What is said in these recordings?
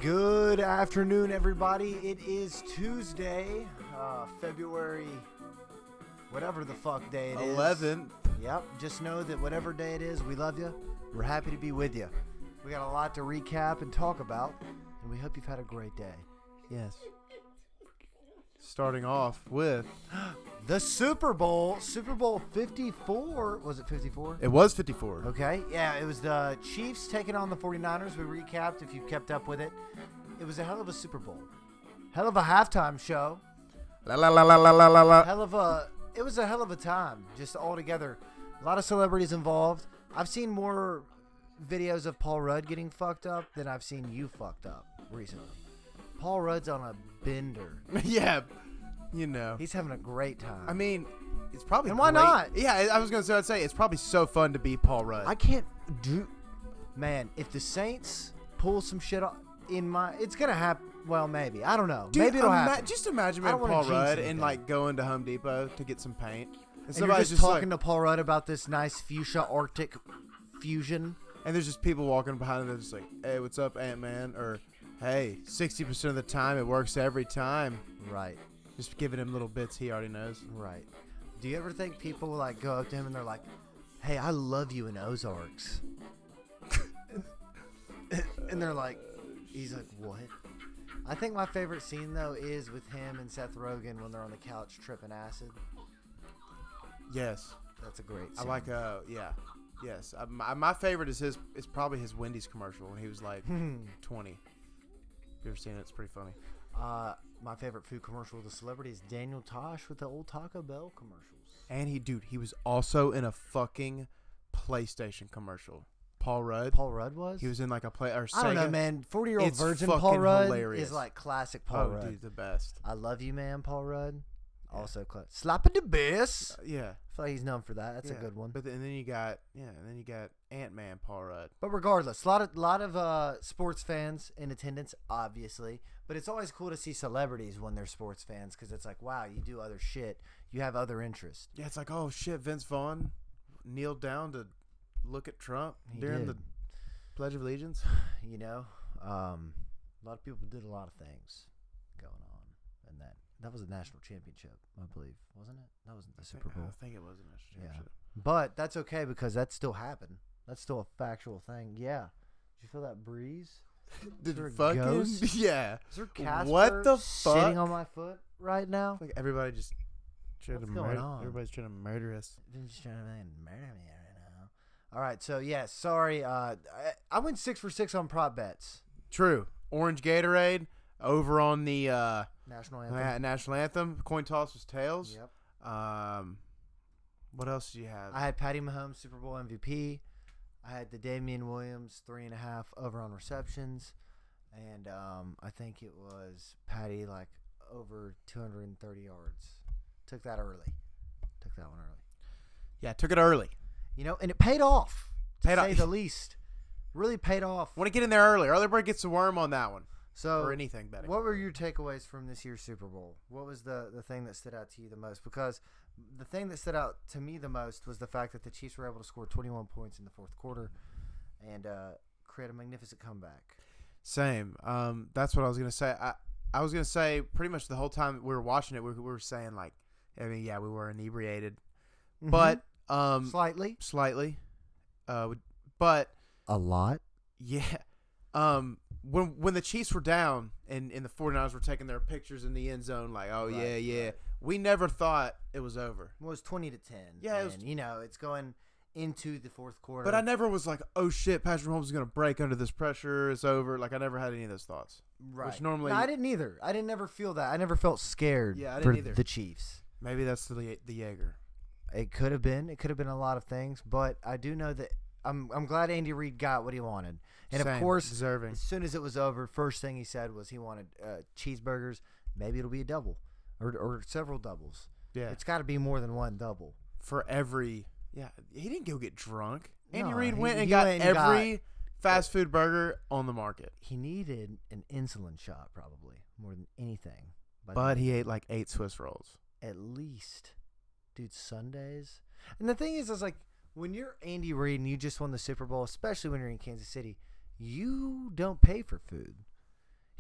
Good afternoon, everybody. It is Tuesday, February, whatever the fuck day it is. 11th. Yep. Just know that whatever day it is, we love you. We're happy to be with you. We got a lot to recap and talk about, and we hope you've had a great day. Yes. Starting off with... The Super Bowl 54. Was it 54? It was 54. Okay. Yeah, it was the Chiefs taking on the 49ers. We recapped if you kept up with it. It was a hell of a Super Bowl. Hell of a halftime show. La la la la la la la la. It was a hell of a time, just all together. A lot of celebrities involved. I've seen more videos of Paul Rudd getting fucked up than I've seen you fucked up recently. Paul Rudd's on a bender. Yeah, you know. He's having a great time. I mean, it's probably And why great. not? Yeah, I was going to say, it's probably so fun to be Paul Rudd. I can't do... Man, if the Saints pull some shit off in my... It's going to happen. Well, maybe. I don't know. Dude, maybe it'll happen. Just imagine I being don't wanna Paul jinx Rudd anything. and, like, going to Home Depot to get some paint. And you're just talking to Paul Rudd about this nice fuchsia Arctic fusion. And there's just people walking behind him that are just like, hey, what's up, Ant-Man? Or, hey, 60% of the time it works every time. Right. Just giving him little bits he already knows. Right. Do you ever think people like go up to him and they're like, "Hey, I love you in Ozarks," and they're like, he's like, "What?" I think my favorite scene though is with him and Seth Rogen when they're on the couch tripping acid. Yes. That's a great I scene. like, yeah. Yes. My favorite is probably his Wendy's commercial when he was like 20. You ever seen it? It's pretty funny. My favorite food commercial with a celebrity is Daniel Tosh with the old Taco Bell commercials. And he was also in a fucking PlayStation commercial. Paul Rudd. Paul Rudd was? He was in like a play or Sega. I don't know, man. 40-year-old It's virgin fucking Paul Rudd hilarious. is like classic Paul Rudd. Dude, the best. I love you, man, Paul Rudd. Yeah. Also, slapping the bass. Yeah. I feel like he's known for that. That's a good one. But then you got Ant-Man Paul Rudd. But regardless, a lot of sports fans in attendance, obviously. But it's always cool to see celebrities when they're sports fans because it's like, wow, you do other shit. You have other interests. Yeah, it's like, oh shit, Vince Vaughn kneeled down to look at Trump during the Pledge of Allegiance. You know, a lot of people did a lot of things going on, and that was a national championship, I believe, wasn't it? That wasn't the Super Bowl. I think it was a national championship. But that's okay because that still happened. That's still a factual thing. Yeah. Did you feel that breeze? Did there a fucking ghost? yeah? Is there Casper What the fuck? sitting on my foot right now? Like everybody just trying What's to going murder. on? Everybody's trying to murder us. They're just trying to murder me right now. All right, so yeah, sorry. I went 6 for 6 on prop bets. True. Orange Gatorade over on the National anthem. national anthem. Coin toss was tails. Yep. What else did you have? I had Patty Mahomes Super Bowl MVP. I had the Damian Williams 3.5 over on receptions, and I think it was Patty like over 230 yards. Took that one early. Yeah, took it early. You know, and it paid off. Paid to off. say the least. Really paid off. Want to get in there early. Early bird gets the worm on that one. So, or anything betting. What were your takeaways from this year's Super Bowl? What was the thing that stood out to you the most? Because the thing that stood out to me the most was the fact that the Chiefs were able to score 21 points in the fourth quarter and create a magnificent comeback. Same. That's what I was gonna say. I was gonna say pretty much the whole time we were watching it, we were saying like, I mean, yeah, we were inebriated, but slightly, but a lot. Yeah. When the Chiefs were down and the 49ers were taking their pictures in the end zone, like, oh, right, yeah. Right. We never thought it was over. Well, it was 20-10. Yeah. And, it's going into the fourth quarter. But I never was like, oh, shit, Patrick Mahomes is going to break under this pressure. It's over. Like, I never had any of those thoughts. Right. Which normally... No, I didn't either. I didn't ever feel that. I never felt scared for the Chiefs. Maybe that's the Jaeger. It could have been. It could have been a lot of things. But I do know that I'm glad Andy Reid got what he wanted. And, of course, deserving. As soon as it was over, first thing he said was he wanted cheeseburgers. Maybe it'll be a double or several doubles. Yeah. It's got to be more than one double. For every – yeah. He didn't go get drunk. Andy No, Reid went and he got went and every fast food burger on the market. He needed an insulin shot probably more than anything. But he ate like 8 Swiss rolls. At least. Dude, Sundays. And the thing is like when you're Andy Reid and you just won the Super Bowl, especially when you're in Kansas City, you don't pay for food.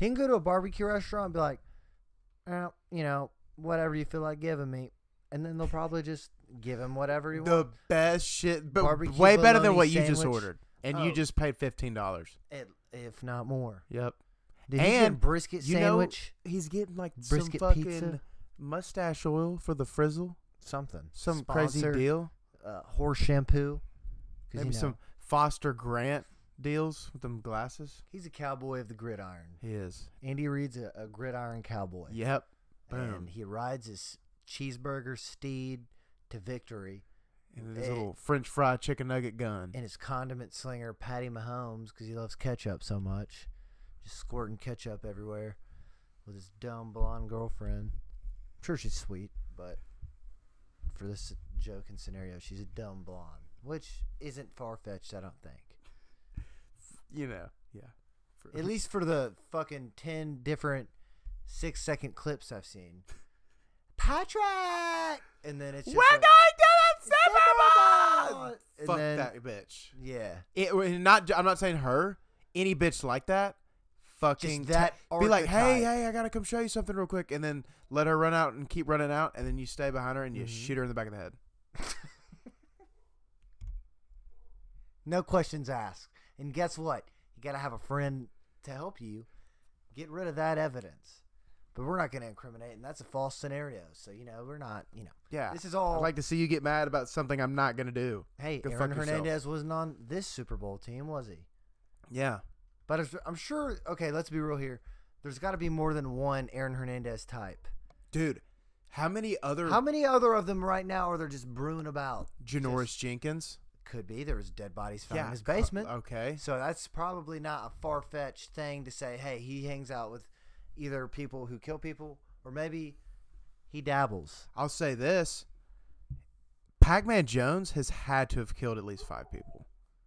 He can go to a barbecue restaurant and be like, whatever you feel like giving me. And then they'll probably just give him whatever he wants. The best shit. But Barbecue way better than bologna what you just sandwich. ordered. And you just paid $15. If not more. Yep. Did he get brisket sandwich? He's getting like Brisket some fucking pizza? mustache oil for the frizzle. Something. Some Sponsor, crazy deal. Horse shampoo. Maybe some Foster Grant deals with them glasses. He's a cowboy of the gridiron. He is. Andy Reid's a gridiron cowboy. Yep. And Boom. he rides his cheeseburger steed to victory. And his little French fry chicken nugget gun. And his condiment slinger, Patty Mahomes, because he loves ketchup so much. Just squirting ketchup everywhere with his dumb blonde girlfriend. I'm sure she's sweet, but for this joke and scenario, she's a dumb blonde, which isn't far-fetched, I don't think. Yeah. At least for the fucking 10 different 6-second clips I've seen. Patrick! And then it's just We're going to the Super Bowl! Fuck then, that bitch. Yeah. I'm not saying her. Any bitch like that. Fucking just that be like, archetype. hey, I gotta come show you something real quick, and then let her run out and keep running out, and then you stay behind her and you shoot her in the back of the head. No questions asked. And guess what? You gotta have a friend to help you get rid of that evidence. But we're not gonna incriminate, and that's a false scenario. So we're not. Yeah. This is all. I'd like to see you get mad about something I'm not gonna do. Hey, Go Aaron fuck yourself. Hernandez wasn't on this Super Bowl team, was he? Yeah. But I'm sure. Okay, let's be real here. There's got to be more than one Aaron Hernandez type. Dude, how many other of them right now are there just brewing about? Janoris Jenkins? Could be. There was dead bodies found in his basement. Okay. So that's probably not a far-fetched thing to say, hey, he hangs out with either people who kill people or maybe he dabbles. I'll say this. Pac-Man Jones has had to have killed at least 5 people.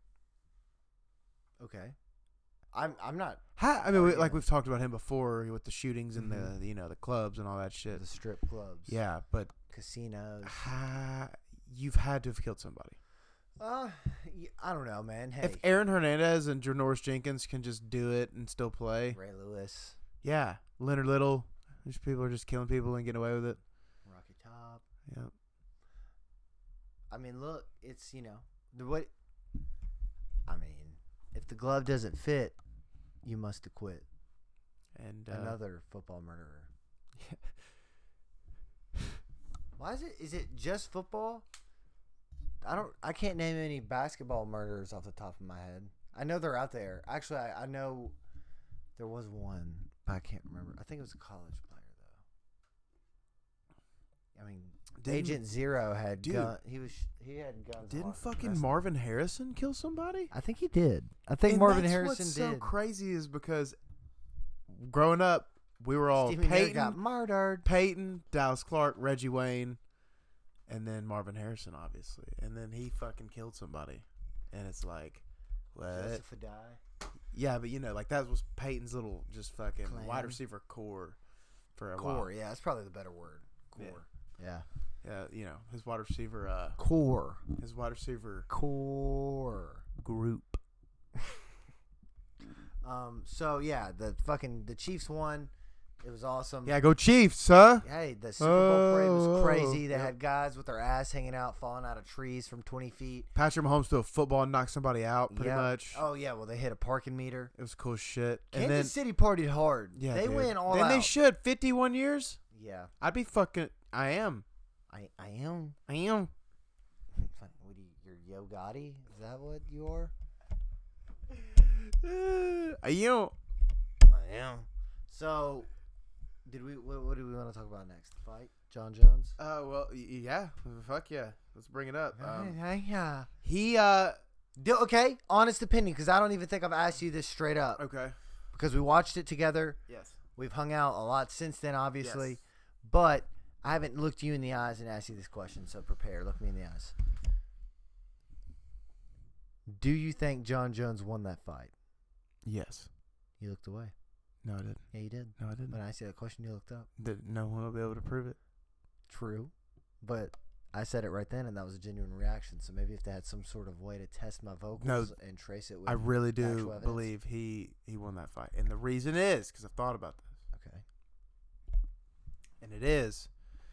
Okay. I'm not. We've talked about him before with the shootings and the clubs and all that shit. The strip clubs. Yeah, but casinos. You've had to have killed somebody. I don't know, man. Hey, if Aaron Hernandez and Janoris Jenkins can just do it and still play, Ray Lewis, yeah, Leonard Little, these people are just killing people and getting away with it. Rocky Top. Yep. I mean, look, it's what. I mean, if the glove doesn't fit, you must acquit. And another football murderer. Why is it just football? I can't name any basketball murderers off the top of my head. I know they're out there. Actually, I know there was one, but I can't remember. I think it was a college player though. I mean, Agent Zero had gun. He had guns. Didn't fucking Marvin Harrison kill somebody? I think he did. I think Marvin Harrison what's did. So crazy is because growing up, we were all Stephen Peyton got murdered. Peyton, Dallas Clark, Reggie Wayne, and then Marvin Harrison, obviously, and then he fucking killed somebody, and it's like, what? Joseph Adai. Yeah, but that was Peyton's little just fucking Clan. wide receiver core for a while. Core, yeah, that's probably the better word. Core, yeah. Yeah, his wide receiver. Core. His wide receiver. Core group. So yeah, the Chiefs won. It was awesome. Yeah, go Chiefs, huh? Hey, the Super Bowl parade was crazy. They had guys with their ass hanging out, falling out of trees from 20 feet. Patrick Mahomes threw a football and knocked somebody out, pretty much. Oh, yeah. Well, they hit a parking meter. It was cool shit. Kansas City partied hard. Yeah, they went all out. And they should. 51 years? Yeah. I'd be fucking... I am. I am. I am. What are you, you're Yo Gotti? Is that what you are? I am. I am. So... What do we want to talk about next? The fight? John Jones? Well, yeah. Fuck yeah. Let's bring it up. Yeah. He, okay, honest opinion, because I don't even think I've asked you this straight up. Okay. Because we watched it together. Yes. We've hung out a lot since then, obviously. Yes. But I haven't looked you in the eyes and asked you this question, so prepare. Look me in the eyes. Do you think John Jones won that fight? Yes. You looked away. No, I didn't. Yeah, you did. No, I didn't. When I asked you that question, you looked up. No one will be able to prove it. True. But I said it right then, and that was a genuine reaction. So maybe if they had some sort of way to test my vocals and trace it with I really do believe he won that fight. And the reason is because I've thought about this. Okay. And it is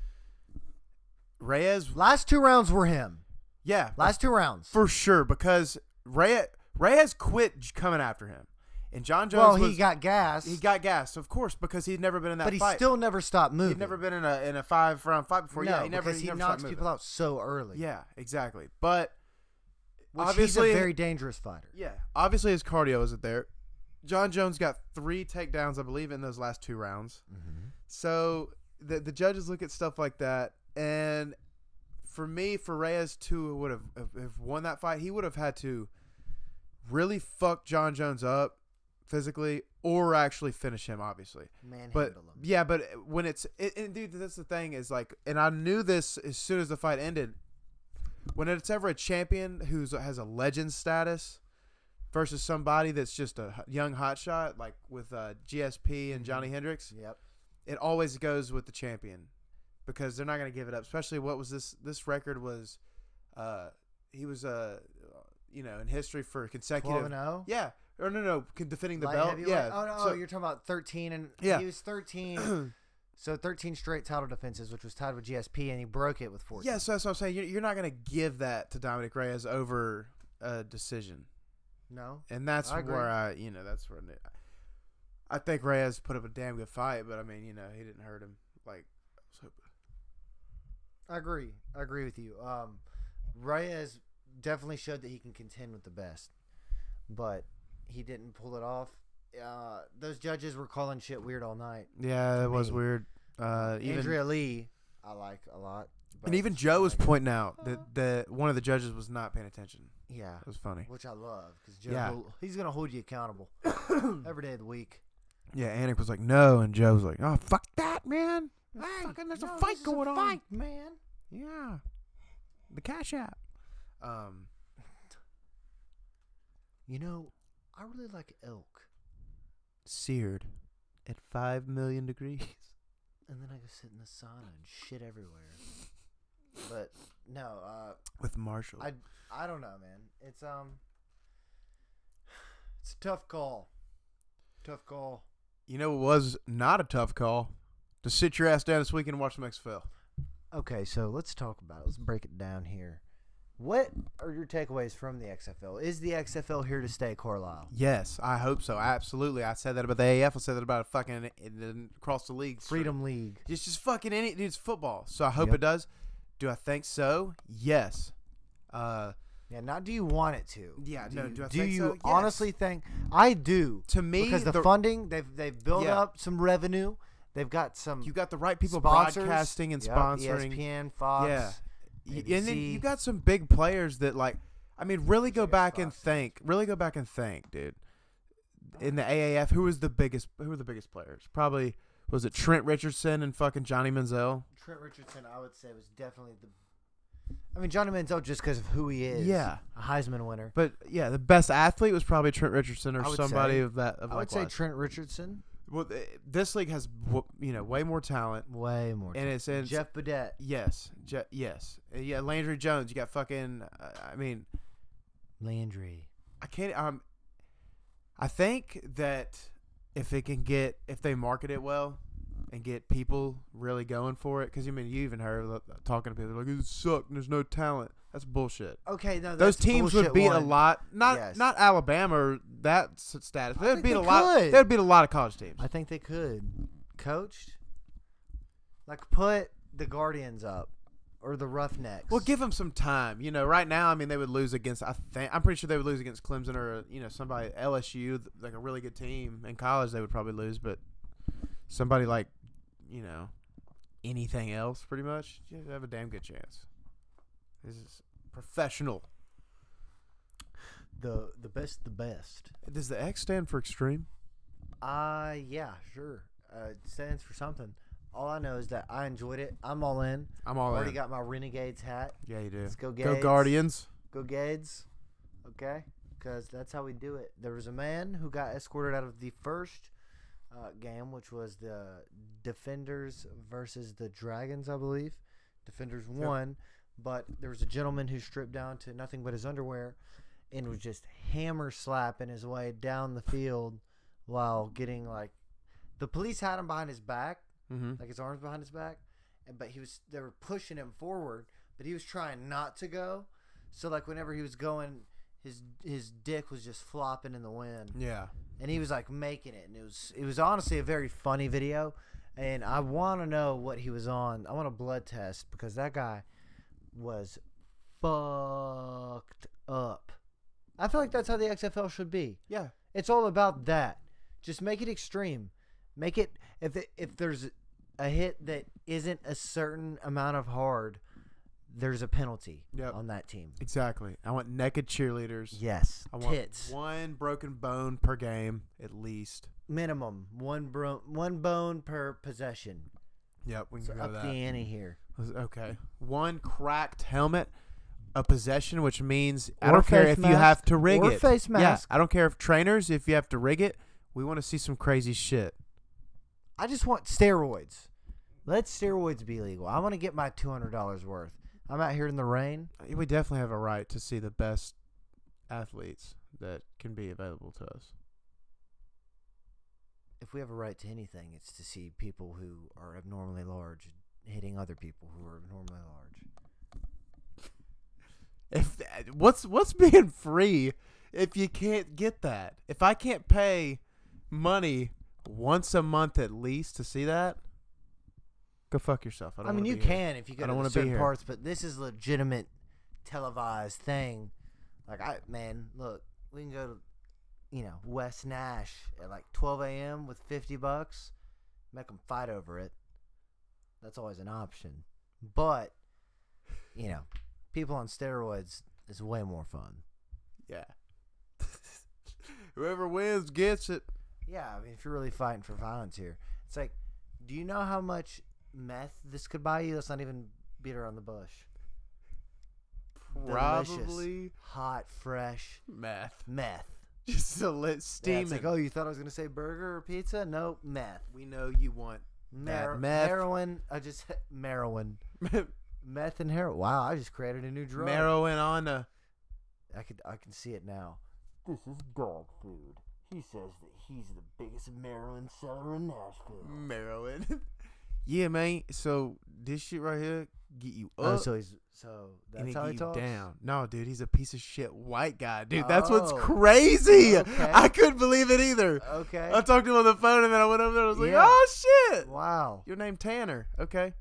Reyes. Last 2 rounds were him. Yeah. Last 2 rounds. For sure, because Reyes quit coming after him. And John Jones he got gassed. He got gassed, of course, because he'd never been in that fight. But he still never stopped moving. He'd never been in a 5-round fight before. No, Yeah, he never knocks people out so early. Yeah, exactly. But which obviously, he's a very dangerous fighter. Yeah, obviously his cardio isn't there. John Jones got 3 takedowns, I believe, in those last 2 rounds. Mm-hmm. So the judges look at stuff like that, and for me, for Reyes to would have won that fight, he would have had to really fuck John Jones up physically, or actually finish him, obviously. Manhandle him. Yeah, but when and dude, that's the thing is like, and I knew this as soon as the fight ended. When it's ever a champion who has a legend status versus somebody that's just a young hotshot, like with GSP and Johnny Hendricks, yep, it always goes with the champion because they're not going to give it up. Especially what was this record was, he was in history for consecutive 12-0. Yeah. Or no, defending the Light belt. heavyweight? Yeah. Oh, no, So, you're talking about 13, and Yeah. he was 13. So 13 straight title defenses, which was tied with GSP, and he broke it with 14. yeah, so that's what I'm saying. You're not going to give that to Dominic Reyes over a decision. No. And that's I agree. where that's where I think Reyes put up a damn good fight, but I mean, he didn't hurt him. Like, I agree. I agree with you. Reyes definitely showed that he can contend with the best, but he didn't pull it off. Those judges were calling shit weird all night. yeah, it was weird. Andrea Lee, I like a lot. And even Joe was pointing out that one of the judges was not paying attention. Yeah. It was funny. Which I love because Joe, he's going to hold you accountable every day of the week. Yeah, Anik was like, no, and Joe was like, oh, fuck that, man. There's a fight going on. Fight, man. Yeah. The Cash App. I really like elk. Seared at 5 million degrees. And then I go sit in the sauna and shit everywhere. But no, with Marshall. I don't know, man. It's a tough call. Tough call. You know, it was not a tough call to sit your ass down this weekend and watch some XFL. Okay, so let's talk about it. Let's break it down here. What are your takeaways from the XFL? Is the XFL here to stay, Carlisle? Yes, I hope so. Absolutely. I said that about the AAF. I said that about fucking across the league. Freedom League. Just fucking dude, it's football. So I hope it does. Do I think so? Yes. Not do you want it to? Yeah, do I think you so? Yes. honestly think? I do. To me, because the funding, they've built up some revenue. They've got some. You got the right people sponsors, broadcasting and sponsoring. ESPN, Fox. Yeah. ABC. And then you got some big players that really go back and think. Really go back and think, dude. In the AAF, who were the biggest players? Probably was it Trent Richardson and fucking Johnny Manziel? Trent Richardson, I would say, was definitely Johnny Manziel just because of who he is. Yeah. A Heisman winner. But yeah, the best athlete was probably Trent Richardson or somebody of that. I would say Trent Richardson. Well, this league has way more talent. Way more. And it's Jeff Badette. Yes. Yes. Yeah, Landry Jones. You got fucking. Landry. I can't. I think that if they market it well and get people really going for it, because you even heard talking to people like it sucks and there's no talent. That's bullshit. Okay, no, those teams would beat a lot. Not Alabama or that status. But they'd beat a lot. They'd beat a lot of college teams. I think they could. Coached, put the Guardians up or the Roughnecks. Well, give them some time. Right now, they would lose against. I'm pretty sure they would lose against Clemson or somebody LSU, like a really good team. In college, they would probably lose, but somebody like anything else, pretty much, you have a damn good chance. This is professional. The best, the best. Does the X stand for extreme? Yeah, sure. It stands for something. All I know is that I enjoyed it. I'm all in. I'm all in. Already got my Renegades hat. Yeah, you do. Let's go Gades. Go Guardians. Go Gades. Okay? Because that's how we do it. There was a man who got escorted out of the first game, which was the Defenders versus the Dragons, I believe. Defenders won. but there was a gentleman who stripped down to nothing but his underwear and was just hammer slapping his way down the field while getting like the police had him behind his back, like his arms behind his back, but they were pushing him forward, but he was trying not to go. So like whenever he was going, his dick was just flopping in the wind. Yeah. And he was like making it, and it was honestly a very funny video. And I want to know what he was on. I want a blood test because that guy was fucked up. I feel like that's how the XFL should be. Yeah. It's all about that. Just make it extreme. Make it if there's a hit that isn't a certain amount of hard, there's a penalty on that team. Exactly. I want naked cheerleaders. Yes. I want one broken bone per game at least. Minimum one bone per possession. Yep, we can go up that. The ante here. Okay. One cracked helmet a possession, which means I don't care if you have to rig it. Or face mask. Yeah, I don't care if trainers, if you have to rig it. We want to see some crazy shit. I just want steroids. Let steroids be legal. I want to get my $200 worth. I'm out here in the rain. We definitely have a right to see the best athletes that can be available to us. If we have a right to anything, it's to see people who are abnormally large hitting other people who are abnormally large. What's being free if you can't get that? If I can't pay money once a month at least to see that, go fuck yourself. I mean, you can if you go to certain parts, but this is legitimate televised thing. Like, look, we can go to, West Nash at like 12 a.m. with $50, make them fight over it. That's always an option. But, people on steroids is way more fun. Yeah. Whoever wins gets it. Yeah, I mean, if you're really fighting for violence here, it's like, do you know how much meth this could buy you? Let's not even beat around the bush. Probably delicious, hot, fresh meth. Just to let steam. Yeah, it's like, oh, you thought I was gonna say burger or pizza? Nope, meth. We know you want meth. Heroin. Heroin. Meth and heroin. Wow, I just created a new drug. Marijuana. I can see it now. This is dog food. He says that he's the biggest Maryland seller in Nashville. Maryland. Yeah, man. So this shit right here get you up. Oh, so that's how he talks? Down. No, dude, he's a piece of shit white guy, dude. That's what's crazy. Okay. I couldn't believe it either. Okay. I talked to him on the phone and then I went over there and I was like, oh shit. Wow. Your name Tanner. Okay.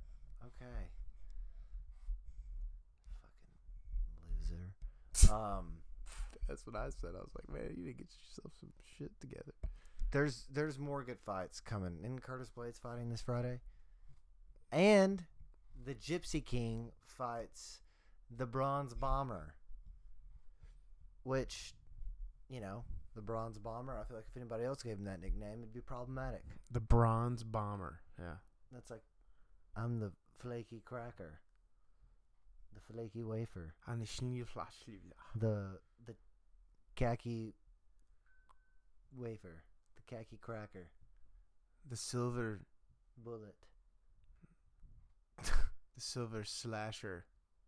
Fucking loser. That's what I said. I was like, man, you need to get yourself some shit together. There's more good fights coming. Isn't Curtis Blades fighting this Friday? And the Gypsy King fights the Bronze Bomber. Which, the Bronze Bomber, I feel like if anybody else gave him that nickname, it'd be problematic. The Bronze Bomber. Yeah. That's like, I'm the flaky cracker. The flaky wafer. The khaki wafer. The khaki cracker. The silver bullet. The silver slasher.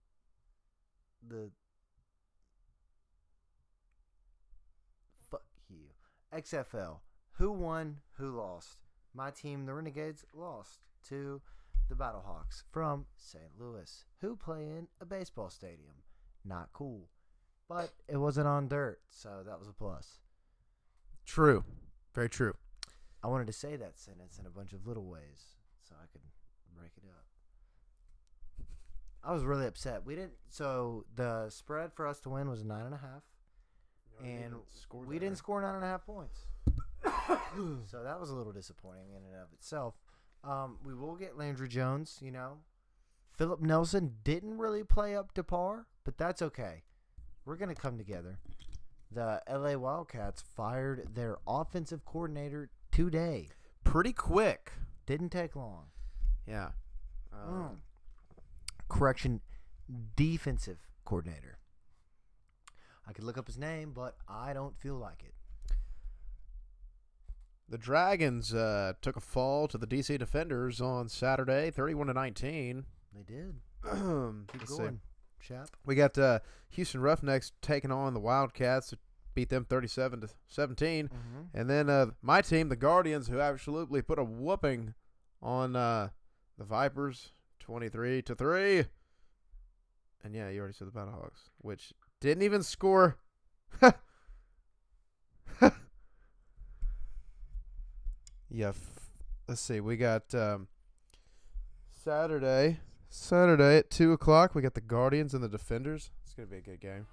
Fuck you. XFL. Who won? Who lost? My team, the Renegades, lost to the Battlehawks from St. Louis, who play in a baseball stadium. Not cool. But it wasn't on dirt, so that was a plus. True. Very true. I wanted to say that sentence in a bunch of little ways so I could break it up. I was really upset. So the spread for us to win was 9.5. And we didn't score 9.5 points. So that was a little disappointing in and of itself. We will get Landry Jones, Philip Nelson didn't really play up to par, but that's okay. We're going to come together. The LA Wildcats fired their offensive coordinator today. Pretty quick. Didn't take long. Yeah. Correction, defensive coordinator. I could look up his name, but I don't feel like it. The Dragons took a fall to the DC Defenders on Saturday, 31-19. They did. Keep going. We got Houston Roughnecks taking on the Wildcats. Beat them 37-17. Mm-hmm. And then my team, the Guardians, who absolutely put a whooping on the Vipers, 23-3. And yeah, you already said the Battlehawks, which didn't even score. Yeah, let's see. We got Saturday at 2 o'clock. We got the Guardians and the Defenders. It's gonna be a good game.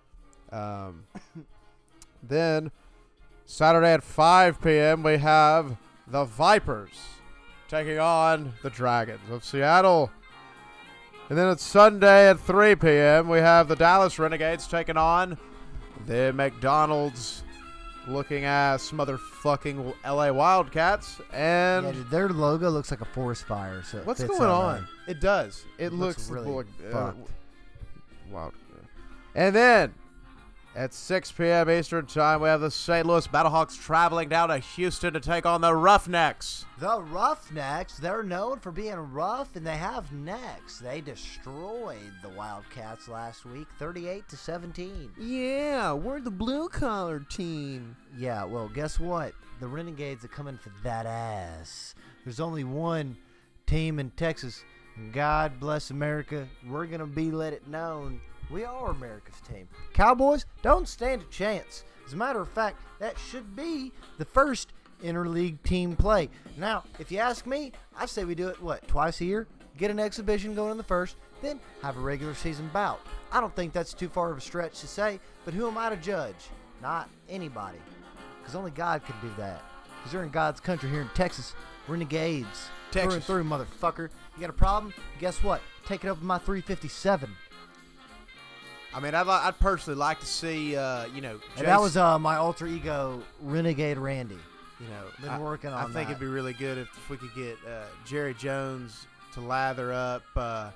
Then Saturday at 5 p.m. we have the Vipers taking on the Dragons of Seattle. And then it's Sunday at 3 p.m. we have the Dallas Renegades taking on the McDonald's looking ass motherfucking LA Wildcats. And yeah, dude, their logo looks like a forest fire. So what's going on? It does. It looks really wild. And then at 6 p.m. Eastern Time, we have the St. Louis Battlehawks traveling down to Houston to take on the Roughnecks. The Roughnecks, they're known for being rough, and they have necks. They destroyed the Wildcats last week, 38-17. Yeah, we're the blue-collar team. Yeah, well, guess what? The Renegades are coming for that ass. There's only one team in Texas, and God bless America, we're going to be let it known. We are America's team. Cowboys don't stand a chance. As a matter of fact, that should be the first interleague team play. Now, if you ask me, I say we do it, twice a year? Get an exhibition going in the first, then have a regular season bout. I don't think that's too far of a stretch to say, but who am I to judge? Not anybody. Because only God can do that. Because you're in God's country here in Texas. Renegades. Texas. Through and through, motherfucker. You got a problem? Guess what? Take it up with my 357. I mean, I'd personally like to see, And that was my alter ego, Renegade Randy. Been working on that. I think it'd be really good if we could get Jerry Jones to lather up, I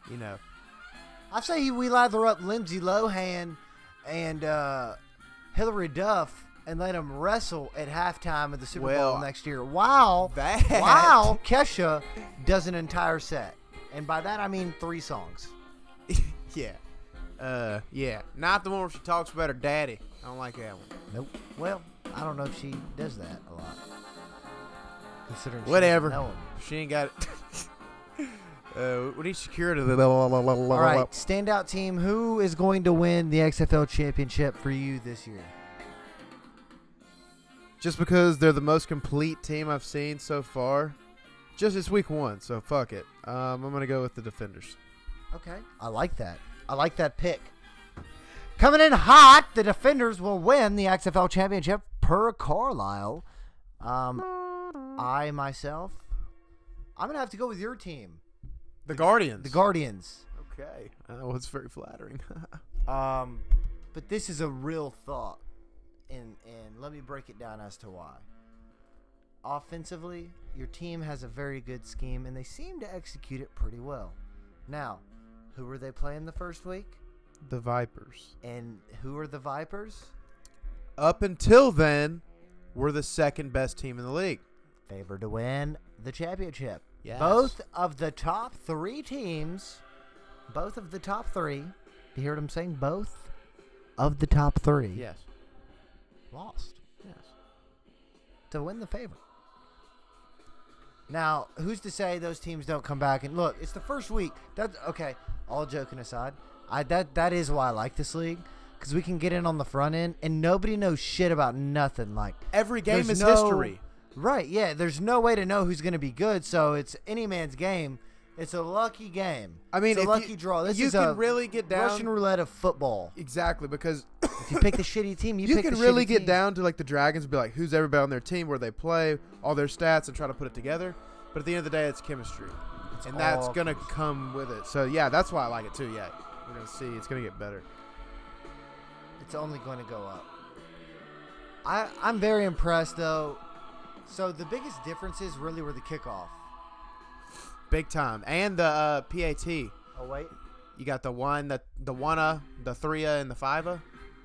say we lather up Lindsay Lohan and Hillary Duff and let them wrestle at halftime of the Super Bowl next year. Wow, Kesha does an entire set. And by that, I mean 3 songs. Yeah. Yeah. Not the one where she talks about her daddy. I don't like that one. Nope. Well, I don't know if she does that a lot. Considering whatever. She ain't got it. We need security. All right. Standout team. Who is going to win the XFL championship for you this year? Just because they're the most complete team I've seen so far. Just it's week 1, so fuck it. I'm going to go with the Defenders. Okay. I like that. I like that pick. Coming in hot, the Defenders will win the XFL championship per Carlisle. I, myself, I'm going to have to go with your team. The Guardians. The Guardians. Okay. Well, it's very flattering. But this is a real thought, and let me break it down as to why. Offensively, your team has a very good scheme, and they seem to execute it pretty well. Now, who were they playing the first week? The Vipers. And who are the Vipers? Up until then, we're the second best team in the league. Favored to win the championship. Yes. Both of the top 3 teams, both of the top 3, you hear what I'm saying? Both of the top 3. Yes. Lost. Yes. To win the favor. Now, who's to say those teams don't come back? And look, it's the first week. That's okay. All joking aside, that is why I like this league, because we can get in on the front end and nobody knows shit about nothing. Like every game is history, right? Yeah, there's no way to know who's going to be good, so it's any man's game. It's a lucky game. I mean, it's a lucky draw. This is a really get down Russian roulette of football. Exactly, because if you pick the shitty team, you pick can the really shitty get team. down to like the Dragons and be like, who's everybody on their team, where they play, all their stats, and try to put it together. But at the end of the day, it's chemistry. And that's going to come with it. So, yeah, that's why I like it, too. Yeah, we're going to see. It's going to get better. It's only going to go up. I'm very impressed, though. So, the biggest differences really were the kickoff. Big time. And the PAT. Oh, wait. You got the 1-a, the 3-a, and the 5-a.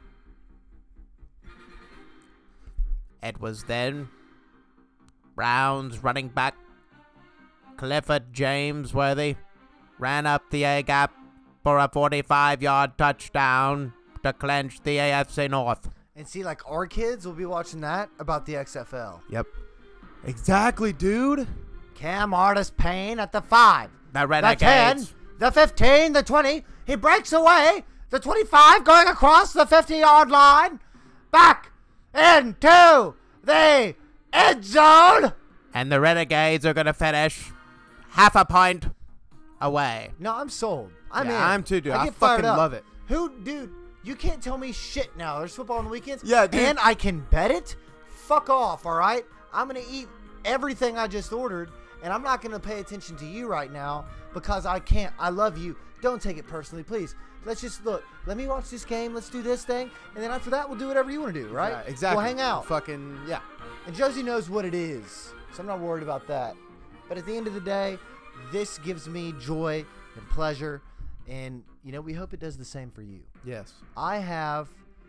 It was then Browns running back Clifford James Worthy ran up the A-gap for a 45-yard touchdown to clinch the AFC North. And see, like, our kids will be watching that about the XFL. Yep. Exactly, dude. Cam Artis Payne at the 5. The Renegades. The 10, the 15, the 20. He breaks away. The 25 going across the 50-yard line. Back into the end zone. And the Renegades are going to finish half a point away. No, I'm sold. I'm too, dude. I fucking love it. Dude, you can't tell me shit now. There's football on the weekends. Yeah, dude. And I can bet it? Fuck off, all right? I'm going to eat everything I just ordered, and I'm not going to pay attention to you right now because I can't. I love you. Don't take it personally, please. Let's just look. Let me watch this game. Let's do this thing. And then after that, we'll do whatever you want to do, right? Yeah, exactly. We'll hang out. Fucking, yeah. And Josie knows what it is, so I'm not worried about that. But at the end of the day, this gives me joy and pleasure. And, you know, we hope it does the same for you. Yes. I have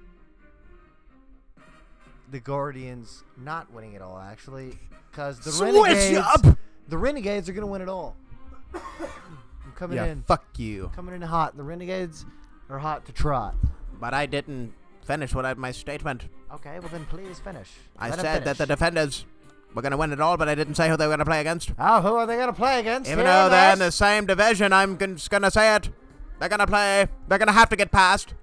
the Guardians not winning it all, actually, because the Renegades are going to win it all. I'm coming in. Fuck you. Coming in hot. The Renegades are hot to trot. But I didn't finish my statement. Okay, well then please finish. I said that the Defenders were going to win it all, but I didn't say who they were going to play against. Oh, who are they going to play against? Even though they're in the same division, I'm just going to say it. They're going to have to get past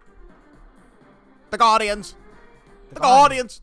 the Guardians. The Guardians.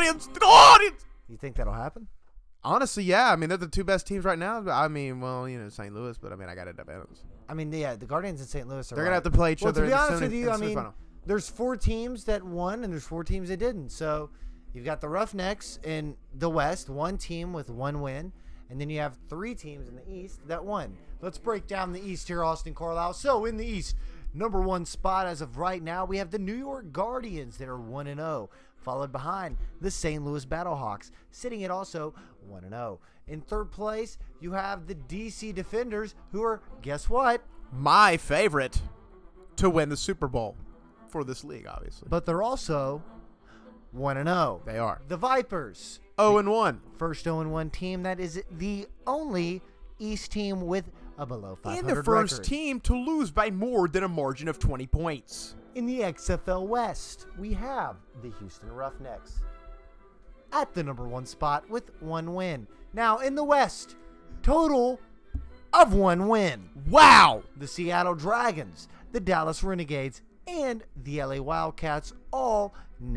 You think that'll happen? Honestly, yeah. I mean, they're the two best teams right now. I mean, well, you know, St. Louis, but I mean, I got it Defenders. I mean, yeah, the Guardians and St. Louis are They're going to have to play each other. To be honest with you, I mean, there's 4 teams that won and there's 4 teams that didn't. So you've got the Roughnecks in the West, 1 team with 1 win. And then you have 3 teams in the East that won. Let's break down the East here, Austin Carlisle. So in the East, number 1 spot as of right now, we have the New York Guardians that are 1-0, followed behind the St. Louis Battlehawks, sitting at also 1-0. In third place, you have the DC Defenders, who are, guess what? My favorite to win the Super Bowl for this league, obviously. But they're also 1-0. They are. The Vipers. 0-1. First 0-1 team. That is the only East team with a below 500 and the first record. team to lose by more than a margin of 20 points. In the XFL West, we have the Houston Roughnecks at the number 1 spot with 1 win. Now, in the West, total of 1 win. Wow! The Seattle Dragons, the Dallas Renegades, and the LA Wildcats all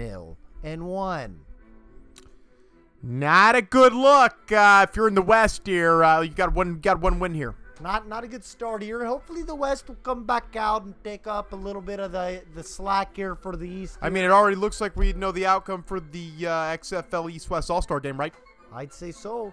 0-1. Not a good look if you're in the West here. You got one win here. Not a good start here. Hopefully the West will come back out and take up a little bit of the slack here for the East. I mean, it already looks like we know the outcome for the XFL East-West All-Star game, right? I'd say so.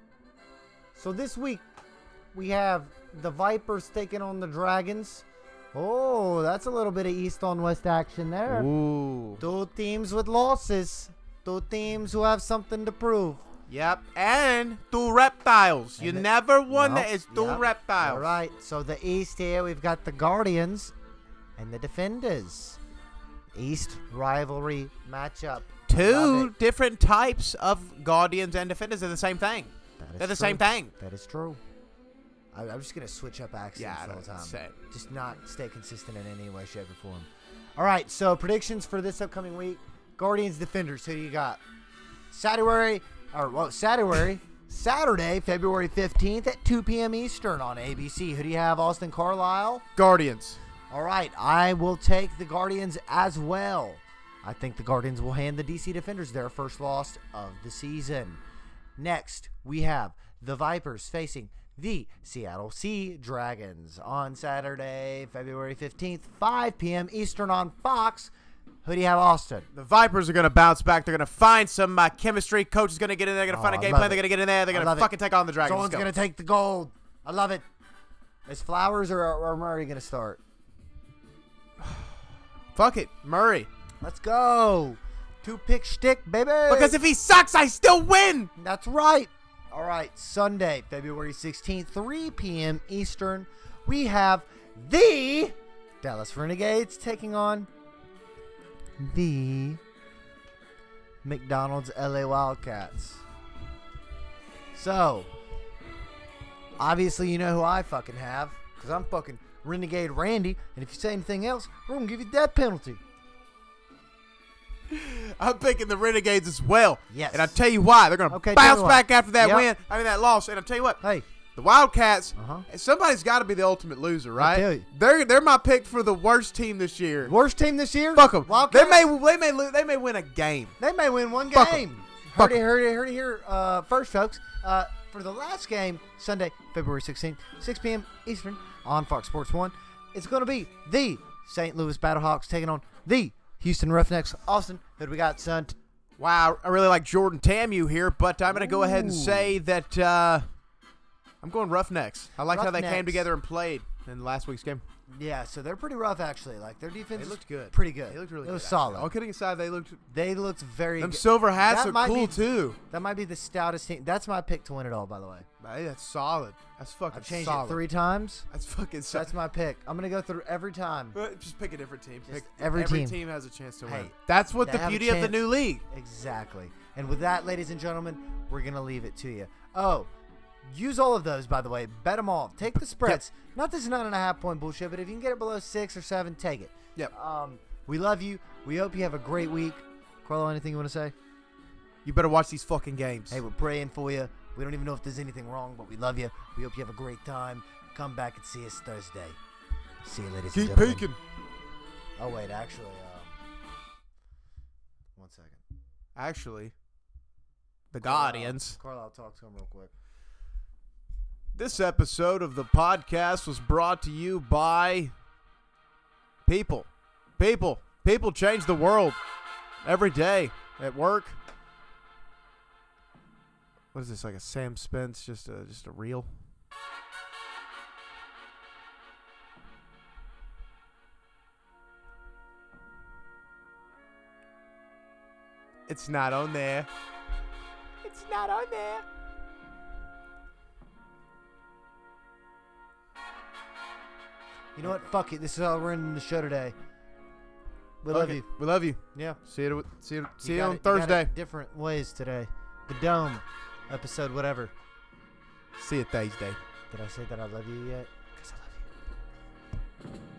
So this week, we have the Vipers taking on the Dragons. Oh, that's a little bit of East on West action there. Ooh. 2 teams with losses. 2 teams who have something to prove. Yep, and 2 reptiles. You never won that. It's 2 reptiles. All right, so the East here, we've got the Guardians and the Defenders. East rivalry matchup. 2 different types of Guardians and Defenders are the same thing. They're the same thing. That is true. I'm just going to switch up accents all the time. Just not stay consistent in any way, shape, or form. All right, so predictions for this upcoming week. Guardians, Defenders, who do you got? Saturday, February 15th at 2 p.m. Eastern on ABC. Who do you have, Austin Carlisle? Guardians. All right, I will take the Guardians as well. I think the Guardians will hand the DC Defenders their first loss of the season. Next, we have the Vipers facing the Seattle Sea Dragons on Saturday, February 15th, 5 p.m. Eastern on Fox. Who do you have, Austin? The Vipers are going to bounce back. They're going to find some chemistry. Coach is going to get in there. They're going to find a game plan. They're going to get in there. They're going to fucking take on the Dragons. Someone's going to take the gold. I love it. Is Flowers or Murray going to start? Fuck it. Murray. Let's go. 2-pick shtick, baby. Because if he sucks, I still win. That's right. All right. Sunday, February 16th, 3 p.m. Eastern. We have the Dallas Renegades taking on the McDonald's LA Wildcats. So, obviously you know who I fucking have, because I'm fucking Renegade Randy. And if you say anything else, we're going to give you death penalty. I'm picking the Renegades as well. Yes. And I tell you why. They're going to bounce back after that that loss. And I tell you what. Hey. The Wildcats, somebody's got to be the ultimate loser, right? I tell you. They're my pick for the worst team this year. Worst team this year? Fuck them. Wildcats? They may win a game. They may win one Fuck game. Heard it here first, folks. For the last game, Sunday, February 16th, 6 p.m. Eastern on Fox Sports 1, it's going to be the St. Louis Battlehawks taking on the Houston Roughnecks. Austin, who do we got, son? Wow, I really like Jordan Tamu here, but I'm going to go ahead and say that I'm going Roughnecks. I liked how they came together and played in last week's game. Yeah, so they're pretty rough, actually. Like, their defense looked good. Pretty good. They looked really good. It was solid. All kidding aside, they looked very good. Them silver hats are cool, too. That might be the stoutest team. That's my pick to win it all, by the way. Hey, that's solid. That's fucking solid. I've changed it 3 times. That's fucking solid. That's my pick. I'm going to go through every time. Just pick a different team. Every team has a chance to win. That's what the beauty of the new league. Exactly. And with that, ladies and gentlemen, we're going to leave it to you. Oh, use all of those, by the way. Bet them all. Take the spreads. Yep. Not this 9.5 point bullshit, but if you can get it below 6 or 7, take it. Yep. We love you. We hope you have a great week. Carlo, anything you want to say? You better watch these fucking games. Hey, we're praying for you. We don't even know if there's anything wrong, but we love you. We hope you have a great time. Come back and see us Thursday. See you, ladies and gentlemen. Keep peeking. Oh, wait, actually, 1 second. Actually, the Guardians. Carlo, I'll talk to him real quick. This episode of the podcast was brought to you by people. People change the world every day at work. What is this, like a Sam Spence, just a reel? It's not on there. It's not on there. You know what? Fuck it. This is how we're ending the show today. We love you. We love you. Yeah. See you on Thursday. Different ways today. The Dome episode, whatever. See you Thursday. Did I say that I love you yet? Because I love you.